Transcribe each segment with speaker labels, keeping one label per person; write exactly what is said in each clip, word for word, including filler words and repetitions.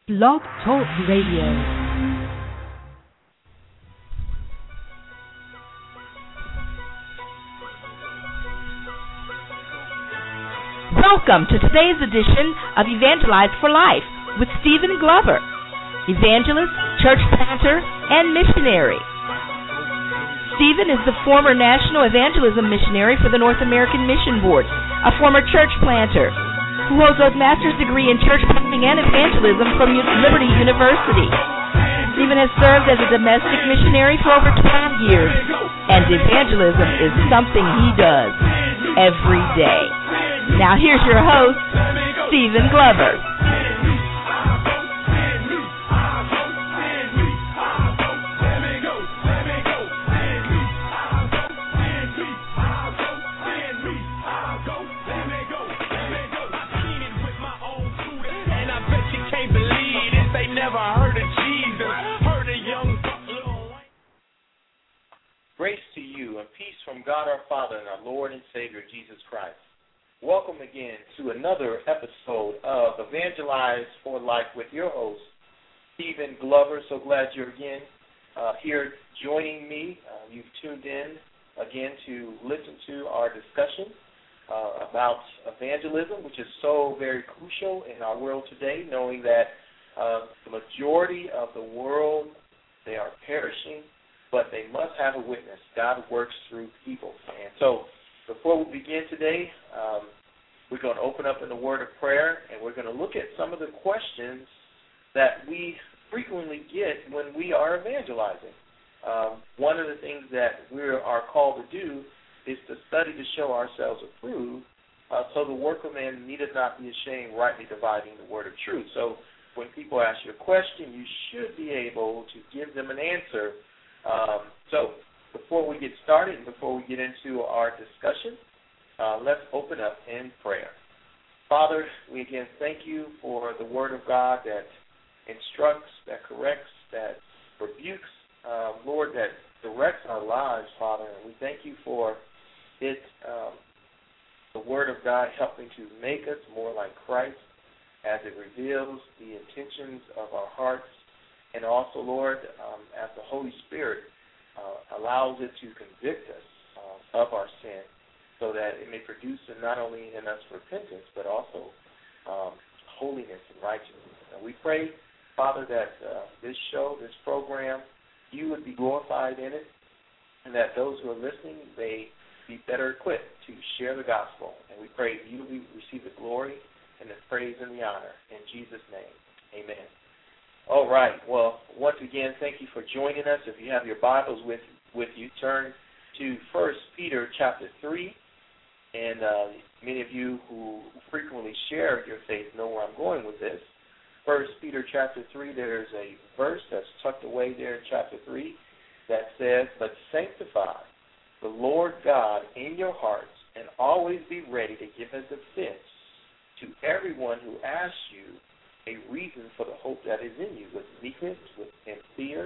Speaker 1: Blog Talk Radio. Welcome to today's edition of Evangelize for Life with Stephen Glover, evangelist, church planter, and missionary. Stephen is the former National Evangelism Missionary for the North American Mission Board, a former church planter who holds a master's degree in church planting and evangelism from Liberty University. Stephen has served as a domestic missionary for over twelve years, and evangelism is something he does every day. Now here's your host, Stephen Glover.
Speaker 2: Grace to you and peace from God our Father and our Lord and Savior, Jesus Christ. Welcome again to another episode of Evangelize for Life with your host, Stephen Glover. So glad you're again uh, here joining me. Uh, you've tuned in again to listen to our discussion uh, about evangelism, which is so very crucial in our world today, knowing that uh, the majority of the world, they are perishing, but they must have a witness. God works through people. And so before we begin today, um, we're going to open up in the word of prayer, and we're going to look at some of the questions that we frequently get when we are evangelizing. Um, one of the things that we are called to do is to study to show ourselves approved, uh, so the work of man needeth not be ashamed, rightly dividing the word of truth. So when people ask you a question, you should be able to give them an answer. Um, so before we get started and before we get into our discussion, uh, let's open up in prayer. Father, we again thank you for the word of God that instructs, that corrects, that rebukes, uh, Lord, that directs our lives, Father. And we thank you for it, um, the word of God helping to make us more like Christ as it reveals the intentions of our hearts. And also, Lord, um, as the Holy Spirit uh, allows it to convict us uh, of our sin so that it may produce not only in us repentance, but also um, holiness and righteousness. And we pray, Father, that uh, this show, this program, you would be glorified in it, and that those who are listening may be better equipped to share the gospel. And we pray you will receive the glory and the praise and the honor. In Jesus' name, amen. All right. Well, once again, thank you for joining us. If you have your Bibles with with you, turn to First Peter chapter three. And uh, many of you who frequently share your faith know where I'm going with this. First Peter chapter three, there's a verse that's tucked away there in chapter three that says, "But sanctify the Lord God in your hearts, and always be ready to give a defense to everyone who asks you a reason for the hope that is in you, with meekness, with and fear,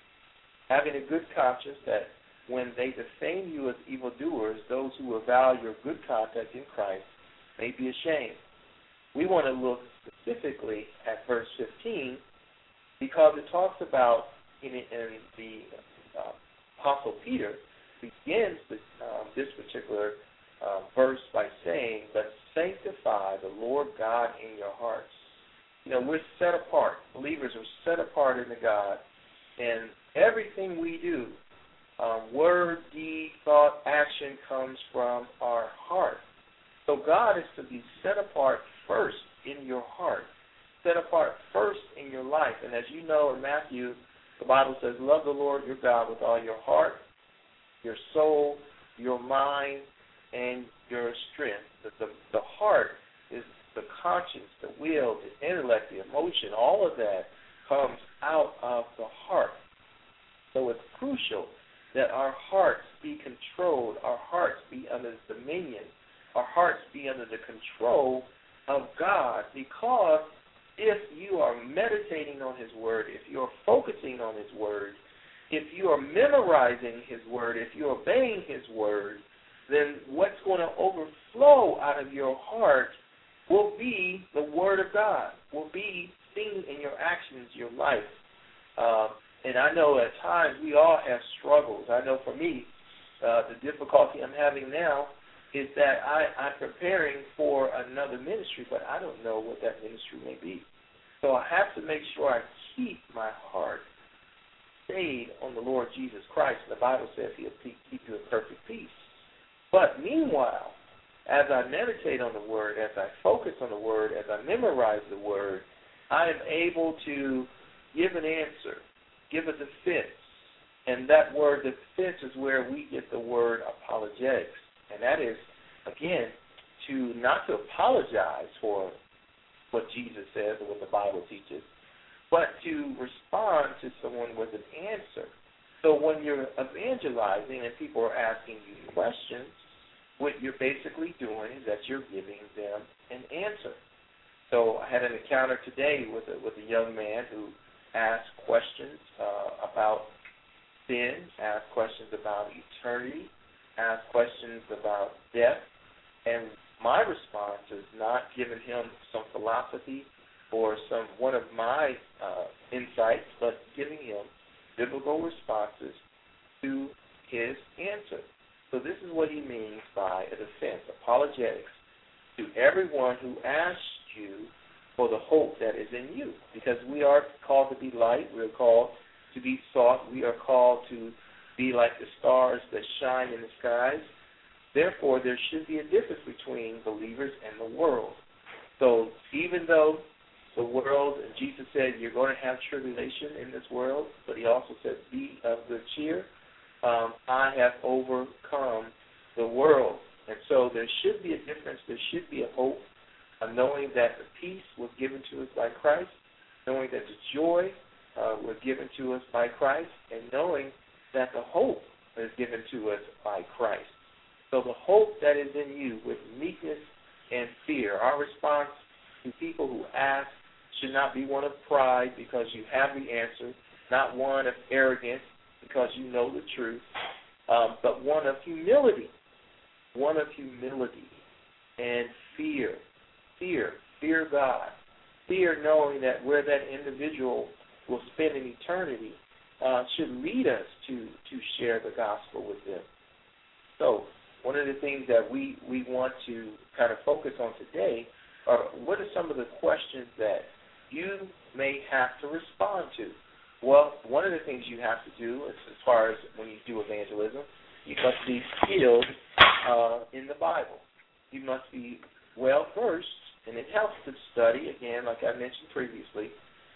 Speaker 2: having a good conscience, that when they defame you as evildoers, those who avow your good conduct in Christ may be ashamed." We want to look specifically at verse fifteen because it talks about, in, in the uh, Apostle Peter begins the, um, this particular uh, verse by saying, "But sanctify the Lord God in your hearts." You know, we're set apart. Believers are set apart in the God. And everything we do, um, word, deed, thought, action, comes from our heart. So God is to be set apart first in your heart, set apart first in your life. And as you know in Matthew, the Bible says, love the Lord your God with all your heart, your soul, your mind, and your strength. The, the, the heart is the conscience, the will, the intellect, the emotion, all of that comes out of the heart. So it's crucial that our hearts be controlled, our hearts be under the dominion, our hearts be under the control of God, because if you are meditating on His Word, if you are focusing on His Word, if you are memorizing His Word, if you're obeying His Word, then what's going to overflow out of your heart will be the Word of God, will be seen in your actions, your life. Um, and I know at times we all have struggles. I know for me, uh, the difficulty I'm having now is that I, I'm preparing for another ministry, but I don't know what that ministry may be. So I have to make sure I keep my heart stayed on the Lord Jesus Christ. The Bible says he'll keep you in perfect peace. But meanwhile, as I meditate on the Word, as I focus on the Word, as I memorize the Word, I am able to give an answer, give a defense. And that word defense is where we get the word apologetics. And that is, again, to not to apologize for what Jesus says or what the Bible teaches, but to respond to someone with an answer. So when you're evangelizing and people are asking you questions, what you're basically doing is that you're giving them an answer. So I had an encounter today with a, with a young man who asked questions uh, about sin, asked questions about eternity, asked questions about death, and my response is not giving him some philosophy or some one of my uh, insights, but giving him biblical responses to his answer. So this is what he means by a defense, apologetics, to everyone who asks you for the hope that is in you. Because we are called to be light, we are called to be salt, we are called to be like the stars that shine in the skies. Therefore, there should be a difference between believers and the world. So even though the world, and Jesus said, you're going to have tribulation in this world, but he also said, be of good cheer. Um, I have overcome the world. And so there should be a difference. There should be a hope of knowing that the peace was given to us by Christ, knowing that the joy uh, was given to us by Christ, and knowing that the hope is given to us by Christ. So the hope that is in you with meekness and fear. Our response to people who ask should not be one of pride because you have the answer, not one of arrogance because you know the truth, um, but one of humility, one of humility and fear. Fear, fear God. Fear knowing that where that individual will spend an eternity uh, should lead us to, to share the gospel with them. So one of the things that we, we want to kind of focus on today are what are some of the questions that you may have to respond to. Well, one of the things you have to do as, as far as when you do evangelism, you must be skilled uh, in the Bible. You must be well-versed, and it helps to study, again, like I mentioned previously,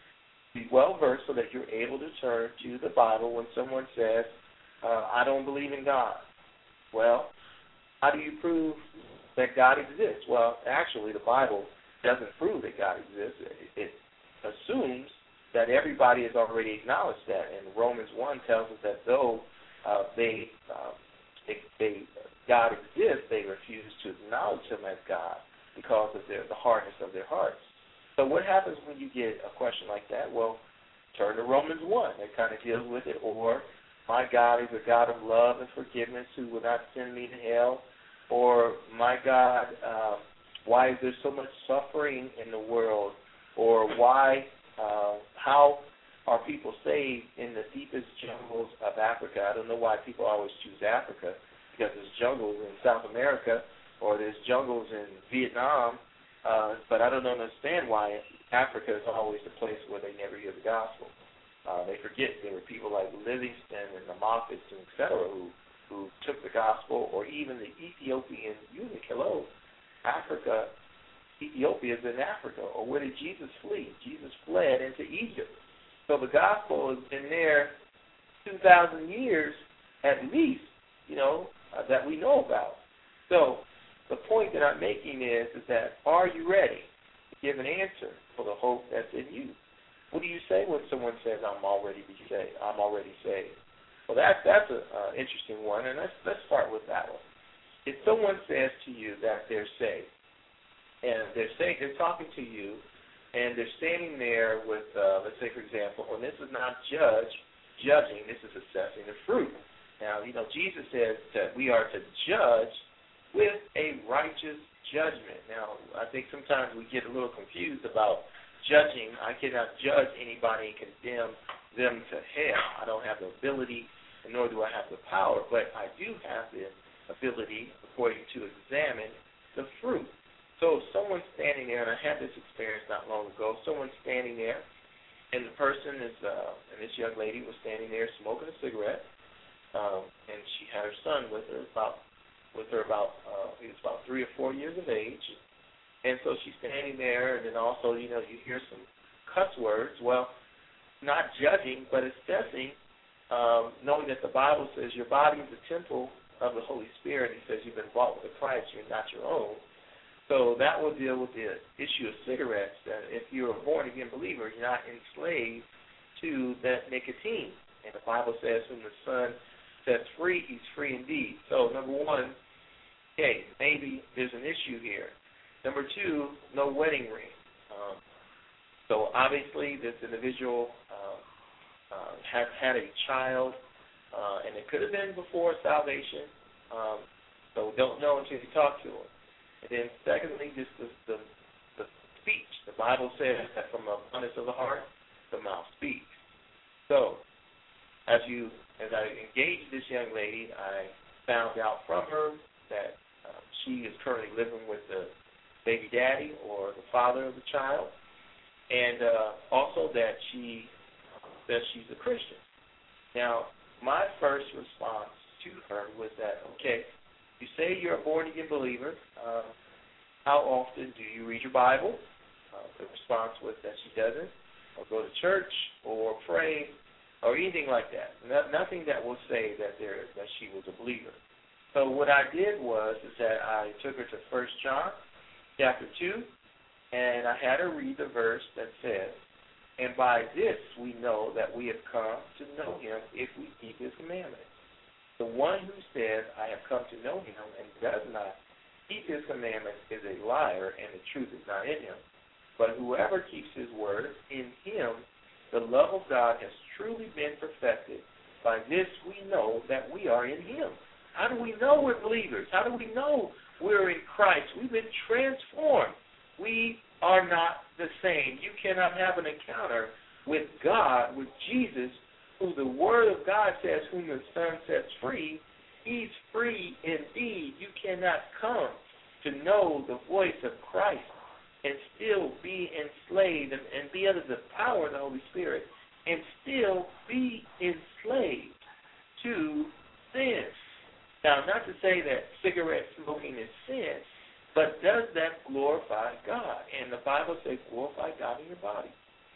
Speaker 2: be well-versed so that you're able to turn to the Bible when someone says, uh, I don't believe in God. Well, how do you prove that God exists? Well, actually, the Bible doesn't prove that God exists. It, it assumes that everybody has already acknowledged that. And Romans one tells us that though uh, they, uh, they, they God exists, they refuse to acknowledge him as God because of their, the hardness of their hearts. So what happens when you get a question like that? Well, turn to Romans one. That kind of deals with it. Or, my God is a God of love and forgiveness who will not send me to hell. Or, my God, uh, why is there so much suffering in the world? Or why, uh, how are people saved in the deepest jungles of Africa? I don't know why people always choose Africa, because there's jungles in South America or there's jungles in Vietnam, uh, but I don't understand why Africa is always the place where they never hear the gospel. Uh, they forget there were people like Livingston and the Moffats and et cetera who, who took the gospel, or even the Ethiopian eunuch. Hello, Africa, Ethiopia is in Africa. Or where did Jesus flee? Jesus fled into Egypt. So the gospel has been there two thousand years at least, you know, uh, that we know about. So the point that I'm making is, is that are you ready to give an answer for the hope that's in you? What do you say when someone says, I'm already be saved, I'm already saved? Well, that's that's an uh, interesting one, and let's, let's start with that one. If someone says to you that they're saved, and they're saying, they're talking to you, and they're standing there with, uh, let's say, for example, and this is not judge, judging, this is assessing the fruit. Now, you know, Jesus says that we are to judge with a righteous judgment. Now, I think sometimes we get a little confused about judging. I cannot judge anybody and condemn them to hell. I don't have the ability, nor do I have the power, but I do have the ability, according to examine the fruit. So if someone's standing there, and I had this experience not long ago, someone's standing there, and the person is, uh, and this young lady was standing there smoking a cigarette, um, and she had her son with her, about, with her about, uh, he was about three or four years of age, and so she's standing there, and then also, you know, you hear some cuss words. Well, not judging, but assessing, um, knowing that the Bible says your body is a temple of the Holy Spirit. He says you've been bought with a price, you're not your own. So that will deal with the issue of cigarettes, that if you're a born-again believer, you're not enslaved to that nicotine. And the Bible says whom the Son sets free, he's free indeed. So number one, okay, maybe there's an issue here. Number two, no wedding ring. Um, so obviously this individual uh, uh, has had a child, uh, and it could have been before salvation, um, so don't know until you talk to him. And then secondly, just the, the, the speech. The Bible says that from the abundance of the heart, the mouth speaks. So as you, as I engaged this young lady, I found out from her that uh, she is currently living with the baby daddy or the father of the child, and uh, also that she that she's a Christian. Now, my first response to her was that, okay, you say you're a born-again believer. Uh, how often do you read your Bible? Uh, the response was that she doesn't, or go to church, or pray, or anything like that. No, nothing that will say that there that she was a believer. So what I did was is that I took her to First John chapter two, and I had her read the verse that says, "And by this we know that we have come to know him if we keep his commandments. The one who says, I have come to know him, and does not keep his commandments is a liar, and the truth is not in him. But whoever keeps his word, in him the love of God has truly been perfected. By this we know that we are in him." How do we know we're believers? How do we know we're in Christ? We've been transformed. We are not the same. You cannot have an encounter with God, with Jesus, who the Word of God says, whom the Son sets free, he's free indeed. You cannot come to know the voice of Christ and still be enslaved and, and be under the power of the Holy Spirit and still be enslaved to sin. Now, not to say that cigarette smoking is sin, but does that glorify God? And the Bible says glorify God in your body.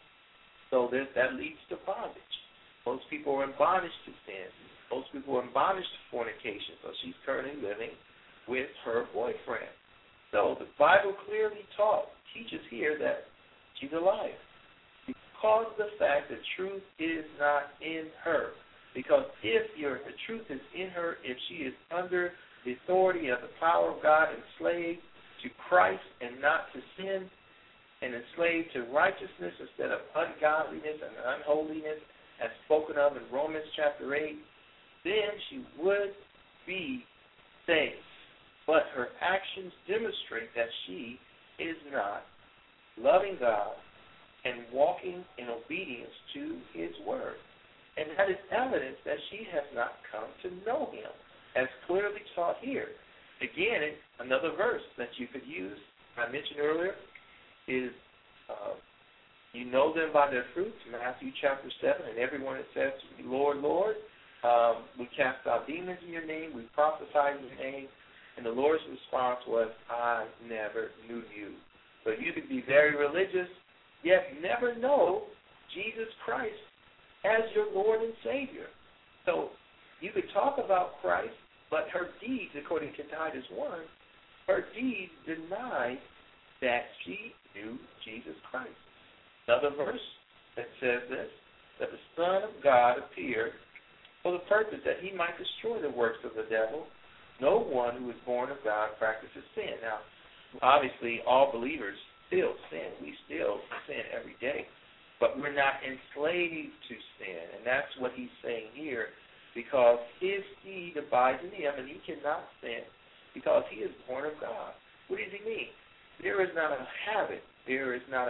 Speaker 2: So this, that leads to bondage. Most people are in bondage to sin. Most people are in bondage to fornication. So she's currently living with her boyfriend. So the Bible clearly taught, teaches here that she's a liar because of the fact that truth is not in her. Because if you're, the truth is in her, if she is under the authority of the power of God, enslaved to Christ and not to sin, and enslaved to righteousness instead of ungodliness and unholiness, as spoken of in Romans chapter eight, then she would be saved. But her actions demonstrate that she is not loving God and walking in obedience to his word. And that is evidence that she has not come to know him, as clearly taught here. Again, another verse that you could use, I mentioned earlier, is uh, you know them by their fruits, Matthew chapter seven, and everyone that says, Lord, Lord, um, we cast out demons in your name, we prophesy in your name, and the Lord's response was, I never knew you. So you could be very religious, yet never know Jesus Christ as your Lord and Savior. So you could talk about Christ, but her deeds, according to Titus one, her deeds deny that she knew Jesus Christ. Another verse that says this, that the Son of God appeared for the purpose that he might destroy the works of the devil. No one who is born of God practices sin. Now, obviously, all believers still sin. We still sin every day. But we're not enslaved to sin, and that's what he's saying here, because his seed abides in him, and he cannot sin because he is born of God. What does he mean? There is not a habit, there is not a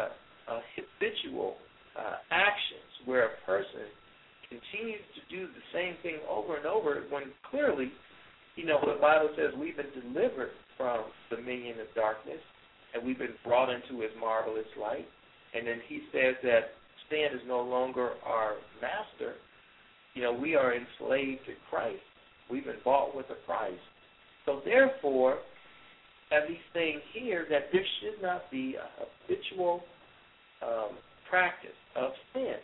Speaker 2: uh, habitual uh, actions where a person continues to do the same thing over and over when clearly, you know, the Bible says we've been delivered from the dominion of darkness and we've been brought into his marvelous light. And then he says that sin is no longer our master. You know, we are enslaved to Christ. We've been bought with a price. So therefore, as he's saying here, that there should not be a habitual um, practice of sin.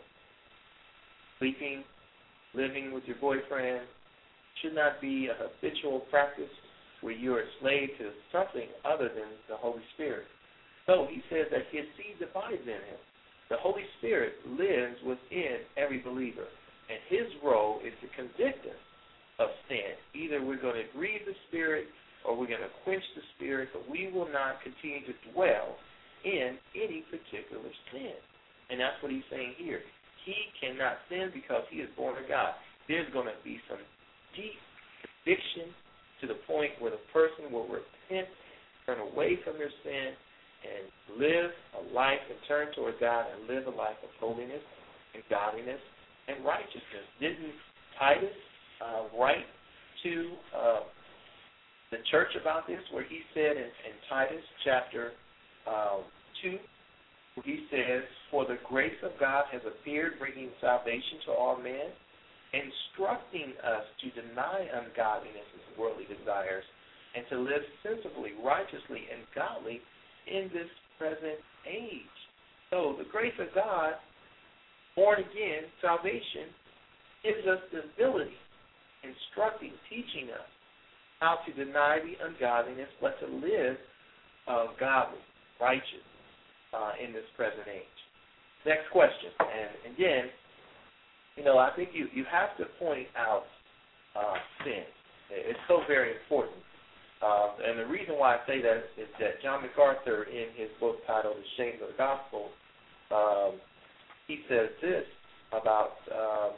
Speaker 2: Sleeping, living with your boyfriend should not be a habitual practice where you are a slave to something other than the Holy Spirit. So he says that his seed abides in him. The Holy Spirit lives within every believer, and his role is to convict us of sin. Either we're going to grieve the Spirit or we're going to quench the Spirit, but we will not continue to dwell in any particular sin. And that's what he's saying here. He cannot sin because he is born of God. There's going to be some deep conviction to the point where the person will repent, turn away from their sin, and live a life and turn toward God and live a life of holiness and godliness and righteousness. Didn't Titus uh, write to uh, the church about this, where he said in, in Titus chapter uh, two, where he says, "For the grace of God has appeared, bringing salvation to all men, instructing us to deny ungodliness and worldly desires, and to live sensibly, righteously, and godly in this present age." So the grace of God, born again, salvation, gives us the ability, instructing, teaching us how to deny the ungodliness, but to live uh, godly, righteous uh, in this present age. Next question. And again, you know, I think you, you have to point out uh, sin. It's so very important. Uh, and the reason why I say that is that John MacArthur, in his book titled The Shame of the Gospel, um, he says this about uh,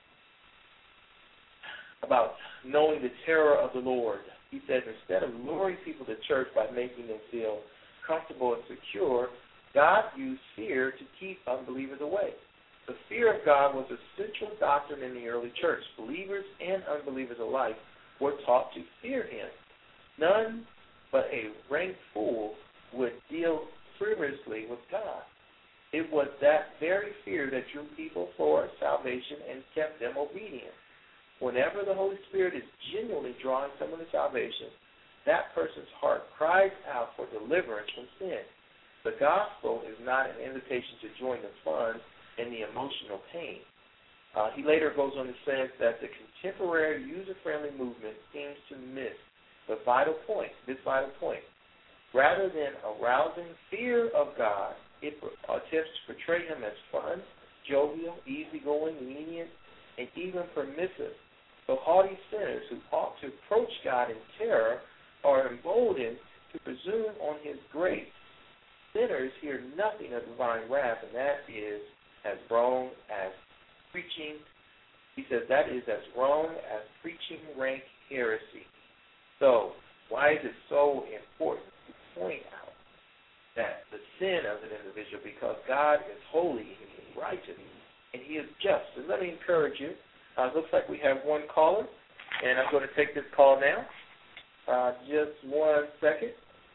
Speaker 2: about knowing the terror of the Lord. He says, instead of luring people to church by making them feel comfortable and secure, God used fear to keep unbelievers away. The fear of God was a central doctrine in the early church. Believers and unbelievers alike were taught to fear him. None but a rank fool would deal frivolously with God. It was that very fear that drew people for salvation and kept them obedient. Whenever the Holy Spirit is genuinely drawing someone to salvation, that person's heart cries out for deliverance from sin. The gospel is not an invitation to join the fun and the emotional pain. Uh, he later goes on to say that the contemporary user-friendly movement seems to miss the vital point, this vital point. Rather than arousing fear of God, it attempts to portray him as fun, jovial, easygoing, lenient, and even permissive. So haughty sinners who ought to approach God in terror are emboldened to presume on his grace. Sinners hear nothing of divine wrath, and that is as wrong as preaching. He says that is as wrong as preaching rank heresy. So why is it so important to point out that the sin of an individual? Because God is holy and he is righteous and he is just. And let me encourage you. Uh, it looks like we have one caller, and I'm going to take this call now. Uh, just one second.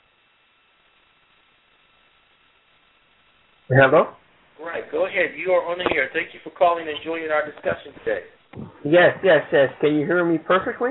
Speaker 3: Hello?
Speaker 2: Right, go ahead. You are on the air. Thank you for calling and joining our discussion today.
Speaker 3: Yes, yes, yes. Can you hear me perfectly?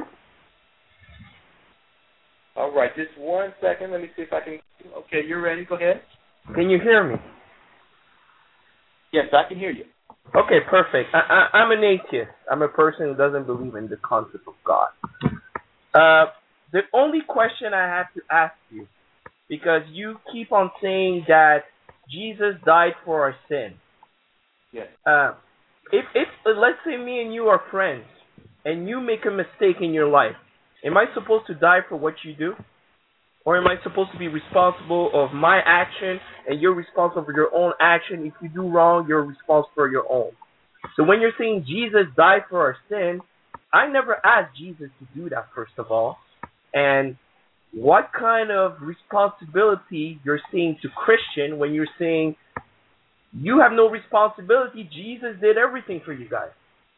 Speaker 2: All right, just one second. Let me see if I can. Okay, you're ready. Go ahead.
Speaker 3: Can you hear me?
Speaker 2: Yes, I can hear you.
Speaker 3: Okay, perfect. I, I, I'm an atheist. I'm a person who doesn't believe in the concept of God. Uh, the only question I have to ask you, because you keep on saying that Jesus died for our sin.
Speaker 2: Yes.
Speaker 3: Uh, if, if let's say me and you are friends, and you make a mistake in your life, am I supposed to die for what you do? Or am I supposed to be responsible of my action and you're responsible for your own action? If you do wrong, you're responsible for your own. So when you're saying Jesus died for our sin, I never asked Jesus to do that, first of all. And what kind of responsibility you're saying to Christian when you're saying You have no responsibility. Jesus did everything for you guys.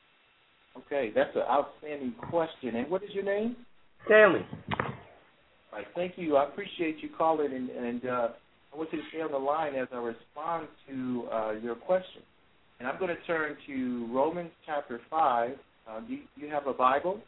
Speaker 2: Okay, that's an outstanding question. And what is your name?
Speaker 3: Stanley.
Speaker 2: All right, thank you. I appreciate you calling, and, and uh, I want you to stay on the line as I respond to uh, your question. And I'm going to turn to Romans chapter five. Uh, do, you, do you have a Bible?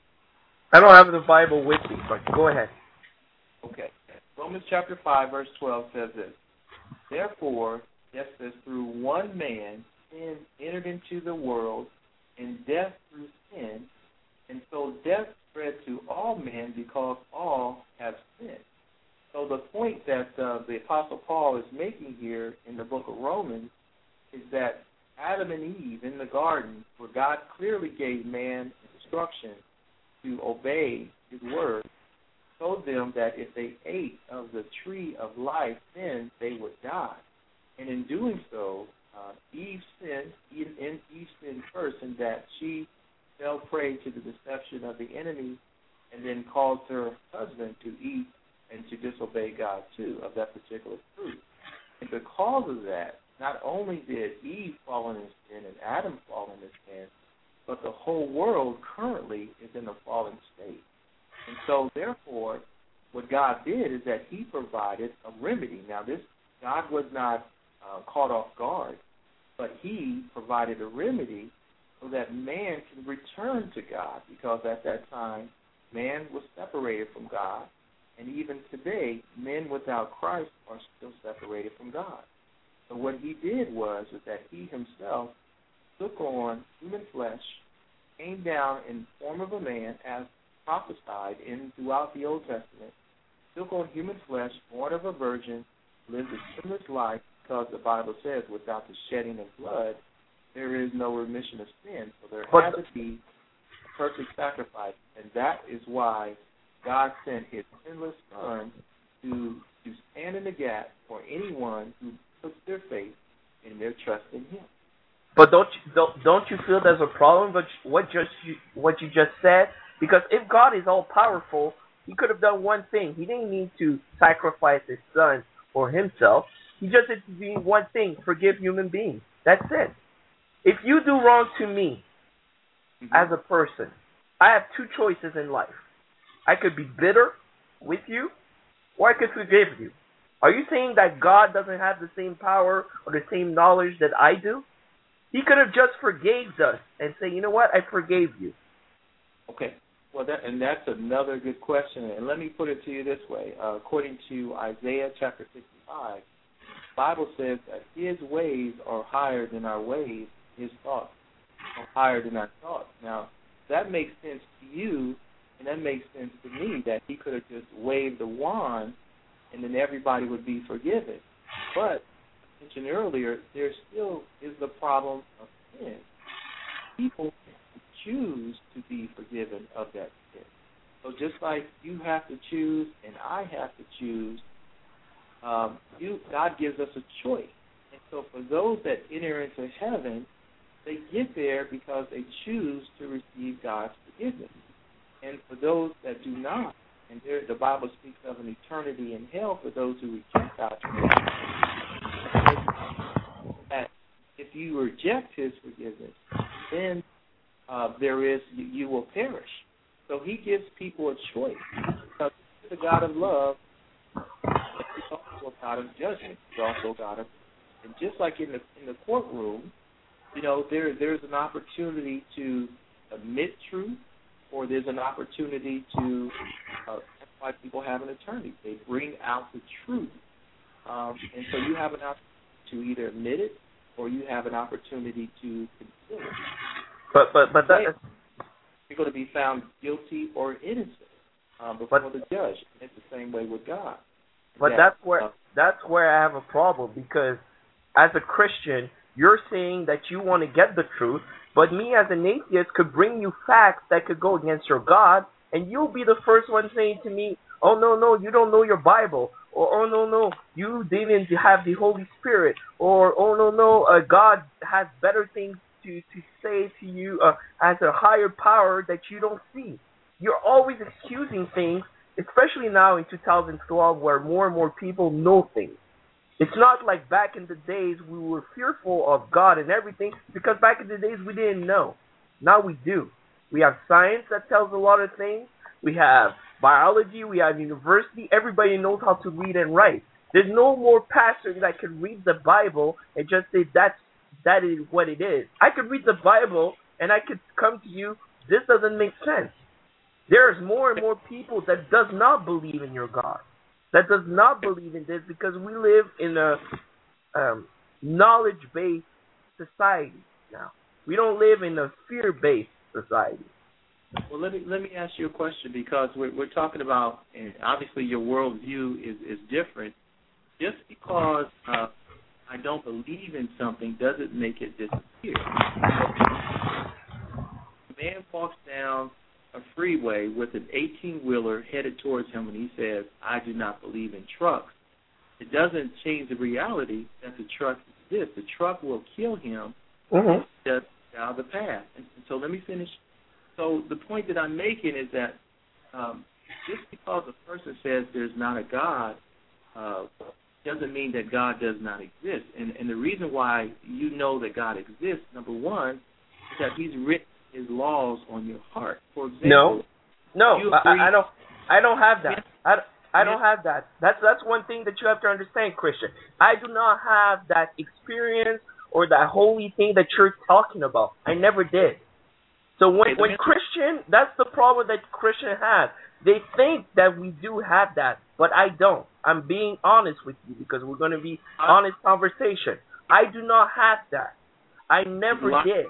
Speaker 3: I don't have the Bible with me, but go ahead.
Speaker 2: Okay. Romans chapter five, verse twelve says this. Therefore, just as through one man sin entered into the world, and death through sin, and so death spread to all men because all have sinned. So the point that uh, the Apostle Paul is making here in the book of Romans is that Adam and Eve in the garden, where God clearly gave man instruction to obey his word, told them that if they ate of the tree of life, then they would die. And in doing so, uh, Eve sinned, Eve, Eve sinned first in that she fell prey to the deception of the enemy and then caused her husband to eat and to disobey God too of that particular fruit. And because of that, not only did Eve fall in sin and Adam fall in sin, but the whole world currently is in a fallen state. And so, therefore, what God did is that he provided a remedy. Now, this God was not uh, caught off guard, but he provided a remedy so that man can return to God, because at that time, man was separated from God, and even today, men without Christ are still separated from God. So what he did was is that he himself took on human flesh, came down in the form of a man as prophesied in throughout the Old Testament, took on human flesh, born of a virgin, lived a sinless life, because the Bible says without the shedding of blood, there is no remission of sin. So there
Speaker 3: but,
Speaker 2: had to be a perfect sacrifice, and that is why God sent his sinless Son to, to stand in the gap for anyone who puts their faith and their trust in him.
Speaker 3: But don't you, don't, don't you feel there's a problem with what just you, what you just said? Because if God is all powerful, he could have done one thing. He didn't need to sacrifice his son or himself. He just had to do one thing: forgive human beings. That's it. If you do wrong to me mm-hmm. as a person, I have two choices in life. I could be bitter with you, or I could forgive you. Are you saying that God doesn't have the same power or the same knowledge that I do? He could have just forgave us and say, you know what, I forgave you.
Speaker 2: Okay. Well, that, and that's another good question. And let me put it to you this way. Uh, according to Isaiah chapter fifty-five, the Bible says that his ways are higher than our ways, his thoughts are higher than our thoughts. Now, that makes sense to you, and that makes sense to me, that he could have just waved the wand and then everybody would be forgiven. But, I mentioned earlier, there still is the problem of sin. People choose to be forgiven of that sin. So just like you have to choose and I have to choose, um, you, God gives us a choice. And so for those that enter into heaven, they get there because they choose to receive God's forgiveness. And for those that do not, and there, the Bible speaks of an eternity in hell for those who reject God's forgiveness. That if you reject his forgiveness, then uh, there is you, you will perish. So he gives people a choice. Because he's a God of love, he's also a God of judgment. He's also a God of, and just like in the in the courtroom, you know, there there's an opportunity to admit truth, or there's an opportunity to, uh, that's why people have an attorney. They bring out the truth. Um, and so you have an opportunity to either admit it, or you have an opportunity to conceal it.
Speaker 3: But, but, but that...
Speaker 2: You're going to be found guilty or innocent um, before but, the judge. It's the same way with God.
Speaker 3: But
Speaker 2: that,
Speaker 3: that's where
Speaker 2: uh,
Speaker 3: that's where I have a problem, because as a Christian, you're saying that you want to get the truth, but me as an atheist could bring you facts that could go against your God, and you'll be the first one saying to me, oh, no, no, you don't know your Bible, or oh, no, no, you didn't have the Holy Spirit, or oh, no, no, uh, God has better things to, to say to you uh, as a higher power that you don't see. You're always excusing things, especially now in two thousand twelve, where more and more people know things. It's not like back in the days we were fearful of God and everything, because back in the days we didn't know. Now we do. We have science that tells a lot of things. We have biology. We have university. Everybody knows how to read and write. There's no more pastor that can read the Bible and just say that's that is what it is. I could read the Bible and I could come to you, this doesn't make sense. There's more and more people that does not believe in your God, that does not believe in this, because we live in a um, knowledge-based society now. We don't live in a fear-based society.
Speaker 2: Well, let me let me ask you a question, because we're we're talking about, and obviously your worldview is is different. Just because uh, I don't believe in something doesn't make it disappear. A man walks down a freeway with an eighteen-wheeler headed towards him, and he says, "I do not believe in trucks." It doesn't change the reality that the truck exists. The truck will kill him
Speaker 3: Mm-hmm.
Speaker 2: just down the path. And, and so let me finish. So the point that I'm making is that um, just because a person says there's not a God uh, doesn't mean that God does not exist. And, and the reason why you know that God exists, number one, is that He's written His laws on your heart. For example,
Speaker 3: no, no,
Speaker 2: you
Speaker 3: I, I don't. I don't have that. I, I don't
Speaker 2: Yeah.
Speaker 3: have that. That's that's one thing that you have to understand, Christian. I do not have that experience or that holy thing that you're talking about. I never did. So when
Speaker 2: Okay,
Speaker 3: when
Speaker 2: me-
Speaker 3: Christian, that's the problem that Christian has. They think that we do have that, but I don't. I'm being honest with you because we're going to be
Speaker 2: I-
Speaker 3: honest conversation. I do not have that. I never
Speaker 2: Li-
Speaker 3: did.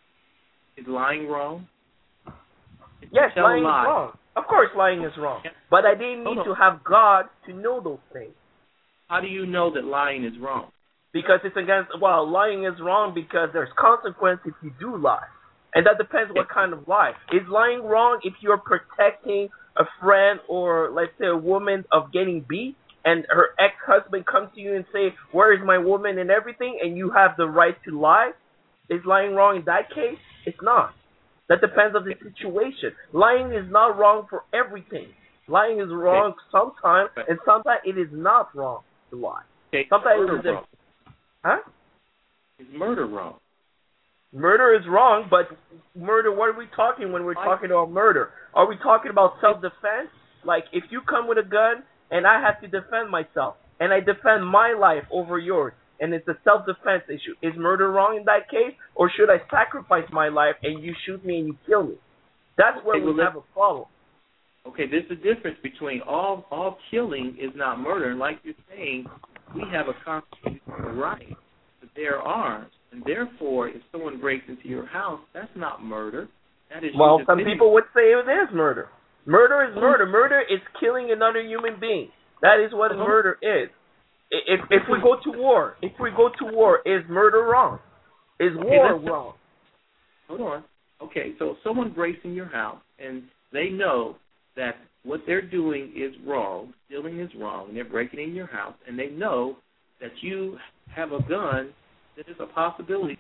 Speaker 2: Is lying wrong? If you
Speaker 3: Yes,
Speaker 2: tell a
Speaker 3: lying
Speaker 2: lie,
Speaker 3: is wrong. Of course, lying is wrong.
Speaker 2: Yeah.
Speaker 3: But I didn't
Speaker 2: Hold
Speaker 3: need
Speaker 2: on.
Speaker 3: to have God to know those things.
Speaker 2: How do you know that lying is wrong?
Speaker 3: Because it's against, well, lying is wrong because there's consequence if you do lie. And that depends what kind of lie. Is lying wrong if you're protecting a friend or, let's say, a woman of getting beat, and her ex-husband comes to you and say, where is my woman and everything, and you have the right to lie? Is lying wrong in that case? It's not. That depends on the situation. Lying is not wrong for everything. Lying is wrong sometimes, and sometimes it is not wrong to lie.
Speaker 2: Okay,
Speaker 3: Sometimes
Speaker 2: murder
Speaker 3: it is a,
Speaker 2: wrong.
Speaker 3: huh?
Speaker 2: Is murder wrong?
Speaker 3: Murder is wrong, but murder, what are we talking when we're talking about murder? Are we talking about self-defense? Like, if you come with a gun and I have to defend myself, and I defend my life over yours, and it's a self-defense issue, is murder wrong in that case? Or should I sacrifice my life and you shoot me and you kill me? That's where
Speaker 2: Okay,
Speaker 3: we
Speaker 2: well,
Speaker 3: have a problem.
Speaker 2: Okay, there's a difference between all all killing is not murder, and like you're saying, we have a constitutional right to bear arms, and therefore, if someone breaks into your house, that's not murder. That is
Speaker 3: Well,
Speaker 2: you
Speaker 3: some
Speaker 2: defending-
Speaker 3: people would say it is murder. Murder is murder. Murder is killing another human being. That is what
Speaker 2: Uh-huh.
Speaker 3: murder is. I- If if we go to war, if we go to war, is murder wrong? Is
Speaker 2: Okay,
Speaker 3: war
Speaker 2: let's-
Speaker 3: wrong?
Speaker 2: Hold on. Okay, so someone breaks in your house, and they know that what they're doing is wrong, stealing is wrong, and they're breaking in your house, and they know that you have a gun, that there's a possibility,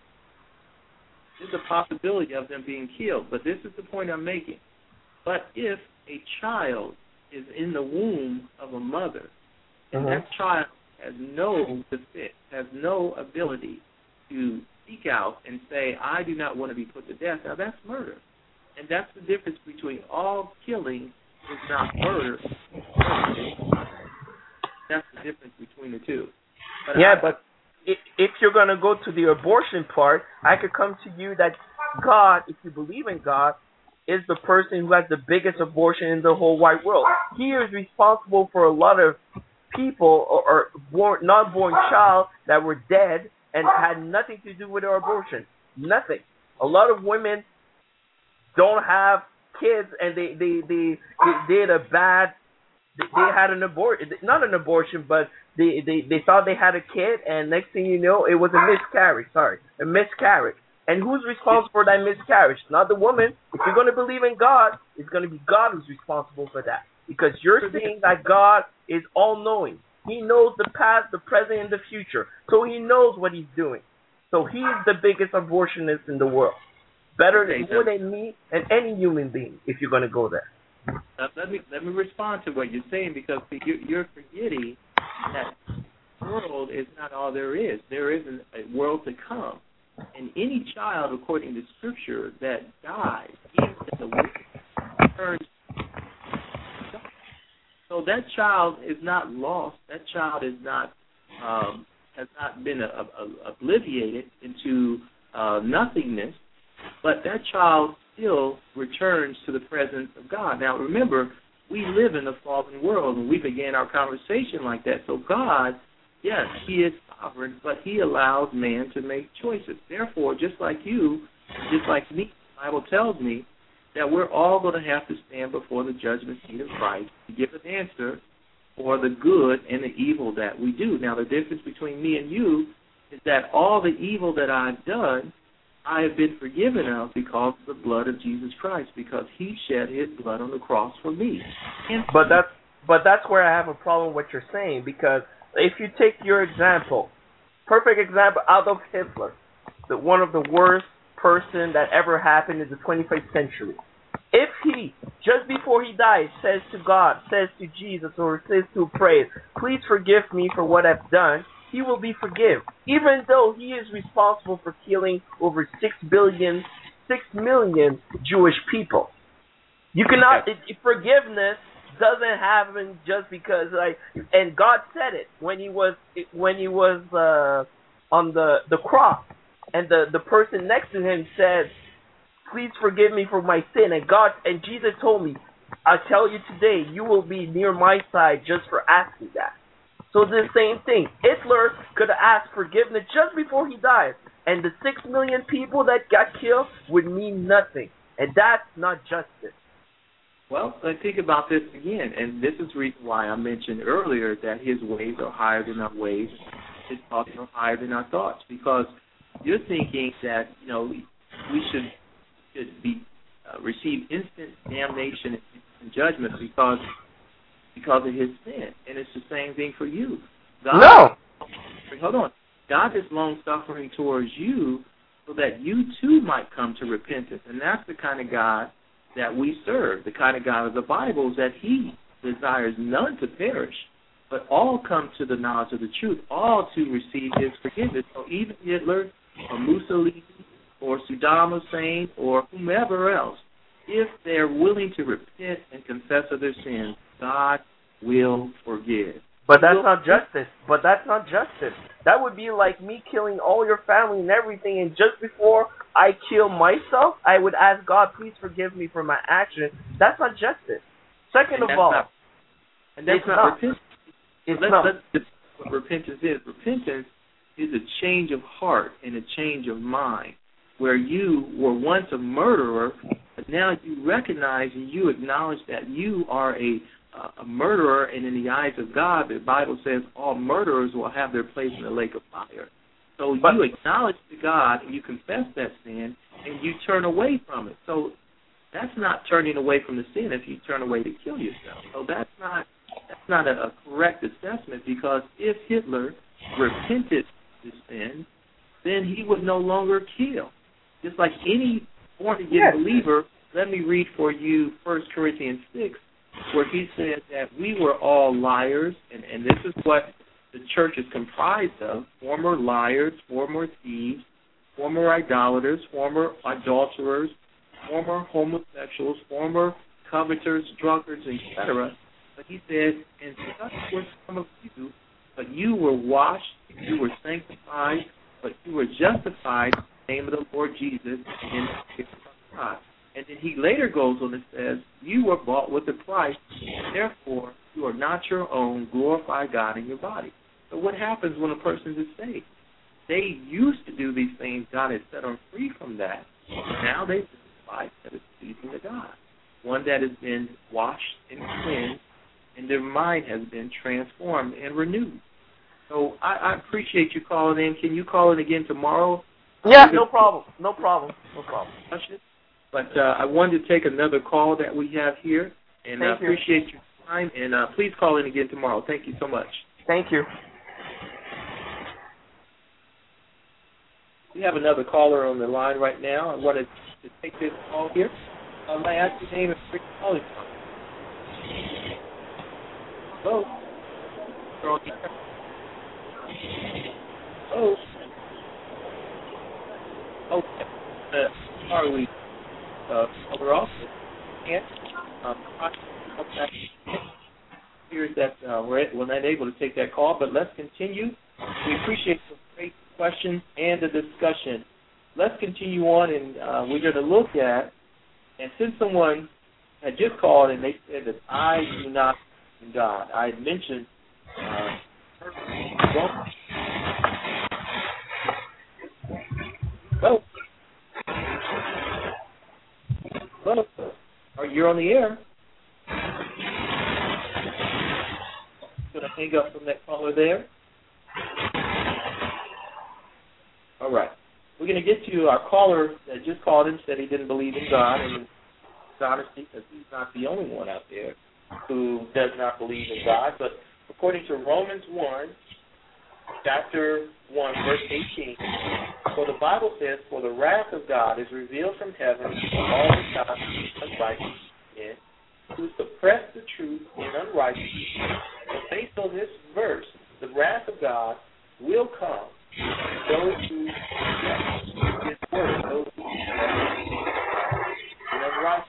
Speaker 2: there's a possibility of them being killed. But this is the point I'm making. But if a child is in the womb of a mother, and
Speaker 3: Mhm.
Speaker 2: that child has no defense, has no ability to speak out and say, I do not want to be put to death, now that's murder. And that's the difference between all killing is not murder. That's the difference between the two. But
Speaker 3: Yeah,
Speaker 2: I,
Speaker 3: but if, if you're going to go to the abortion part, I could come to you that God, if you believe in God, is the person who has the biggest abortion in the whole wide world. He is responsible for a lot of people or, or born, not born child that were dead and had nothing to do with their abortion. Nothing. A lot of women don't have kids and they they they, they did a bad they, they had an abortion, not an abortion, but they, they they thought they had a kid, and next thing you know, it was a miscarriage. Sorry, a miscarriage. And who's responsible for that miscarriage? Not the woman. If you're going to believe in God, it's going to be God who's responsible for that, because you're saying that God is all-knowing. He knows the past, the present, and the future. So he knows what he's doing. So he's the biggest abortionist in the world. Better
Speaker 2: Okay,
Speaker 3: more
Speaker 2: so-
Speaker 3: than me and any human being, if you're going to go there.
Speaker 2: Uh, let me let me respond to what you're saying, because you're, you're forgetting that world is not all there is. There is a world to come. And any child, according to Scripture, that dies, even in the womb, turns. So that child is not lost. That child is not um, has not been a, a, obliviated into uh, nothingness, but that child still returns to the presence of God. Now, remember, we live in a fallen world, and we began our conversation like that. So God, yes, He is sovereign, but He allows man to make choices. Therefore, just like you, just like me, the Bible tells me that we're all going to have to stand before the judgment seat of Christ to give an answer for the good and the evil that we do. Now, the difference between me and you is that all the evil that I've done, I have been forgiven of because of the blood of Jesus Christ, because He shed His blood on the cross for me. And
Speaker 3: but that's but that's where I have a problem with what you're saying, because if you take your example, perfect example, Adolf Hitler, the one of the worst person that ever happened in the twenty-first century. If he, just before he dies, says to God, says to Jesus, or says to praise, please forgive me for what I've done, he will be forgiven, even though he is responsible for killing over six billion, six million Jewish people. You cannot, it, it, forgiveness doesn't happen just because, like, and God said it when he was, when he was uh, on the, the cross. And the, the person next to him said, please forgive me for my sin. And God and Jesus told me, I tell you today, you will be near my side just for asking that. So the same thing. Hitler could have asked forgiveness just before he died. And the six million people that got killed would mean nothing. And that's not justice.
Speaker 2: Well, let's think about this again. And this is the reason why I mentioned earlier that His ways are higher than our ways. His thoughts are higher than our thoughts. Because you're thinking that, you know, we should should be uh, receive instant damnation and judgment because because of his sin, and it's the same thing for you. God,
Speaker 3: no,
Speaker 2: hold on. God is long suffering towards you, so that you too might come to repentance, and that's the kind of God that we serve. The kind of God of the Bible is that He desires none to perish, but all come to the knowledge of the truth, all to receive His forgiveness. So even Hitler or Mussolini or Saddam Hussein or whomever else, if they're willing to repent and confess of their sins, God will forgive.
Speaker 3: But that's not justice. But that's not justice. That would be like me killing all your family and everything, and just before I kill myself, I would ask God, please forgive me for my action. That's not justice. Second of all,
Speaker 2: not, and that's
Speaker 3: it's
Speaker 2: not,
Speaker 3: not
Speaker 2: repentance.
Speaker 3: It's
Speaker 2: let's,
Speaker 3: not.
Speaker 2: Let's, what repentance is. Repentance is a change of heart and a change of mind, where you were once a murderer, but now you recognize and you acknowledge that you are a uh, a murderer, and in the eyes of God, the Bible says all murderers will have their place in the lake of fire. So
Speaker 3: but,
Speaker 2: you acknowledge to God and you confess that sin, and you turn away from it. So that's not turning away from the sin if you turn away to kill yourself. So that's not that's not a, a correct assessment, because if Hitler repented of his sin, then he would no longer kill. Just like any born-again
Speaker 3: yes.
Speaker 2: believer, let me read for you First Corinthians six, where he said that we were all liars, and, and this is what the church is comprised of: former liars, former thieves, former idolaters, former adulterers, former homosexuals, former coveters, drunkards, et cetera. But he said, and such were some of you, but you were washed, you were sanctified, but you were justified in the name of the Lord Jesus in the name of God. And then he later goes on and says, you were bought with a price, and therefore you are not your own. Glorify God in your body. So what happens when a person is saved? They used to do these things. God has set them free from that. Now they live a life that is pleasing to God, one that has been washed and cleansed, and their mind has been transformed and renewed. So I, I appreciate you calling in. Can you call in again tomorrow?
Speaker 3: Yeah, no problem. No problem. No problem.
Speaker 2: But uh, I wanted to take another call that we have here, and I appreciate your time. And uh, please call in again tomorrow. Thank you so much.
Speaker 3: Thank you.
Speaker 2: We have another caller on the line right now. I wanted to take this call here. Uh, may I ask your name and where you're calling from? Hello? Oh, okay. Uh, are we? Uh, we're also and um, here that uh, we're we're not able to take that call, but let's continue. We appreciate the great questions and the discussion. Let's continue on, and uh, we're going to look at. And since someone had just called and they said that I do not believe in God, I had mentioned. Uh, well, well, well, you're on the air. Going to hang up from that caller there. All right. We're going to get to our caller that just called and said he didn't believe in God, and honesty, because he's not the only one out there who does not believe in God. But according to Romans one, chapter one, verse eighteen, for the Bible says, for the wrath of God is revealed from heaven on all the gods of unrighteousness, who suppress the truth in unrighteousness. And based on this verse, the wrath of God will come to those who his word, those who in unrighteousness.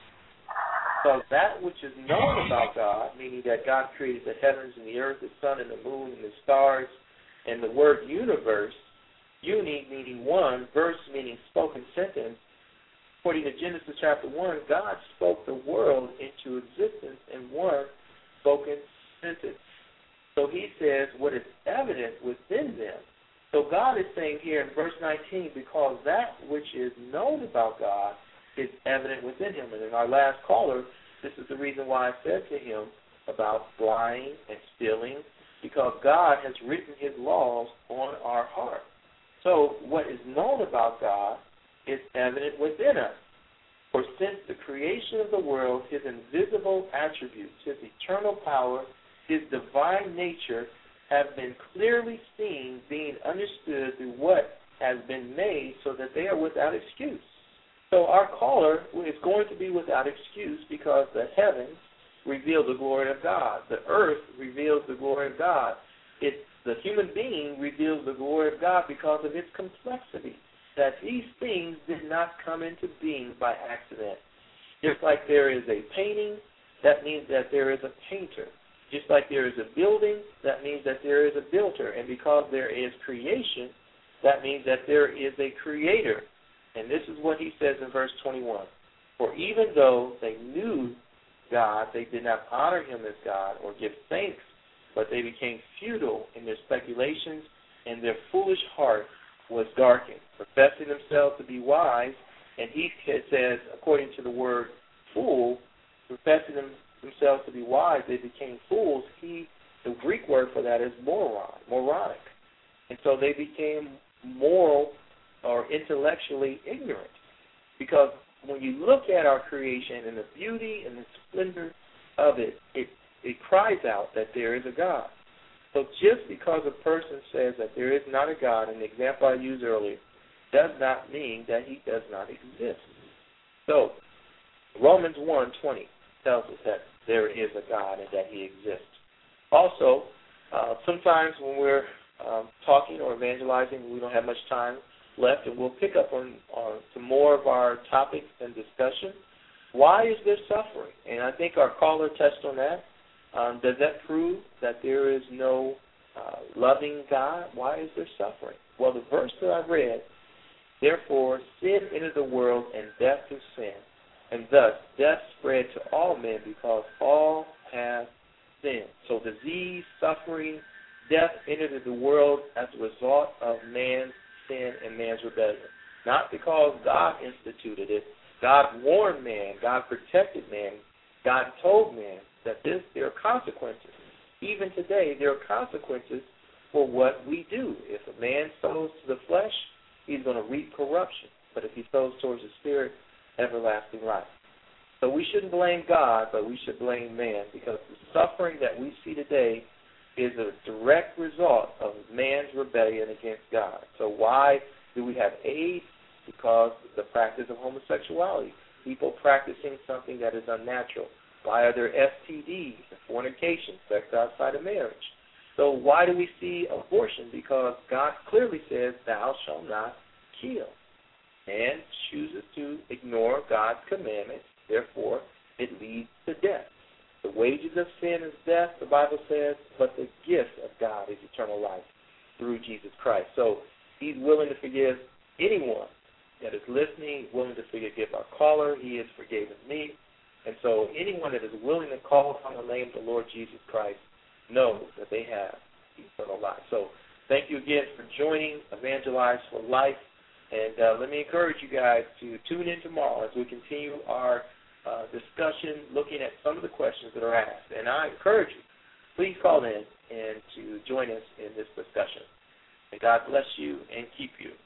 Speaker 2: So that which is known about God, meaning that God created the heavens and the earth, the sun and the moon and the stars, and the word universe, uni meaning one, verse meaning spoken sentence. According to Genesis chapter one, God spoke the world into existence in one spoken sentence. So he says what is evident within them. So God is saying here in verse nineteen, because that which is known about God is evident within him. And in our last caller, this is the reason why I said to him about lying and stealing, because God has written his laws on our heart. So what is known about God is evident within us. For since the creation of the world, his invisible attributes, his eternal power, his divine nature have been clearly seen, being understood through what has been made, so that they are without excuse. So our caller is going to be without excuse because the heavens reveal the glory of God. The earth reveals the glory of God. It, the human being reveals the glory of God because of its complexity, that these things did not come into being by accident. Just like there is a painting, that means that there is a painter. Just like there is a building, that means that there is a builder. And because there is creation, that means that there is a creator. And this is what he says in verse twenty-one. For even though they knew God, they did not honor him as God or give thanks, but they became futile in their speculations, and their foolish heart was darkened, professing themselves to be wise. And he says, according to the word fool, professing them, themselves to be wise, they became fools. He, the Greek word for that is moron, moronic. And so they became moral or intellectually ignorant. Because when you look at our creation and the beauty and the splendor of it, it, it cries out that there is a God. So just because a person says that there is not a God, in the example I used earlier, does not mean that he does not exist. So Romans one twenty tells us that there is a God and that he exists. Also, uh, sometimes when we're um, talking or evangelizing, we don't have much time left, and we'll pick up on, on some more of our topics and discussion. Why is there suffering? And I think our caller touched on that. Um, does that prove that there is no uh, loving God? Why is there suffering? Well, the verse that I read, therefore sin entered the world and death through sin, and thus death spread to all men because all have sinned. So disease, suffering, death entered the world as a result of man's sin and man's rebellion. Not because God instituted it. God warned man. God protected man. God told man that this, there are consequences. Even today, there are consequences for what we do. If a man sows to the flesh, he's going to reap corruption. But if he sows towards the Spirit, everlasting life. So we shouldn't blame God, but we should blame man, because the suffering that we see today is a direct result of man's rebellion against God. So why do we have AIDS? Because of the practice of homosexuality. People practicing something that is unnatural. Why are there S T Ds and fornication, sex outside of marriage? So why do we see abortion? Because God clearly says, thou shalt not kill. Man chooses to ignore God's commandments. Therefore, it leads to death. The wages of sin is death, the Bible says, but the gift of God is eternal life through Jesus Christ. So he's willing to forgive anyone that is listening, willing to forgive our caller. He has forgiven me. And so anyone that is willing to call upon the name of the Lord Jesus Christ knows that they have eternal life. So thank you again for joining Evangelize for Life. And uh, let me encourage you guys to tune in tomorrow as we continue our uh, discussion looking at some of the questions that are asked. And I encourage you, please call in and to join us in this discussion. And God bless you and keep you.